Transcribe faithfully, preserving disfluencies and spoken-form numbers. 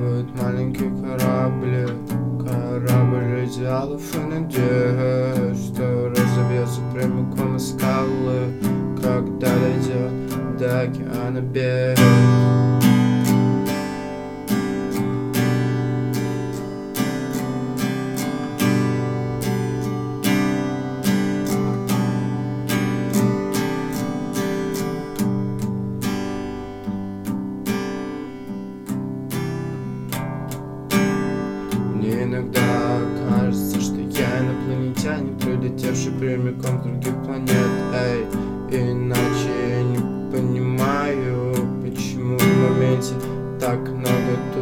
плавают маленькие корабли, корабль идеалов и надежд, что разобьется прямиком из скалы, когда дойдет до океана берег. Мне иногда кажется, что я инопланетянин, прилетевший прямиком с других планет. Эй, иначе я не понимаю, почему в моменте так много